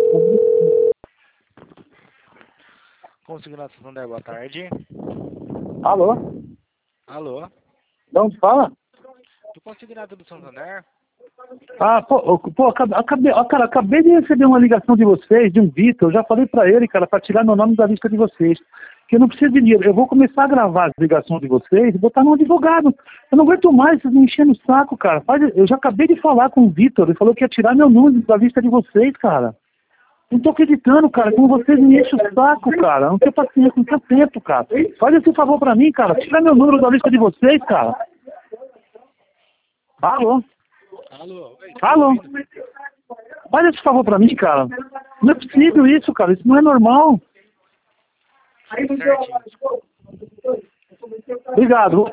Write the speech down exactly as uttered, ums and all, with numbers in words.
Consignado Santander, boa tarde. Alô? Alô? De onde fala? Do Consignado do Santander? Ah, pô, pô acabei, acabei, ó, cara, acabei de receber uma ligação de vocês, de um Vitor. Eu já falei pra ele, cara, pra tirar meu nome da lista de vocês. Que eu não preciso de dinheiro. Eu vou começar a gravar as ligações de vocês e botar no advogado. Eu não aguento mais, vocês me enchendo o saco, cara. Faz, eu já acabei de falar com o Vitor. Ele falou que ia tirar meu nome da lista de vocês, cara. Não tô acreditando, cara, como vocês me enchem o saco, cara. Não tenho paciência, não tenho tempo, cara. Faz esse favor pra mim, cara. Tira meu número da lista de vocês, cara. Alô? Alô? Oi, Alô? Faz esse favor pra mim, cara. Não é possível isso, cara. Isso não é normal. certinho. Obrigado.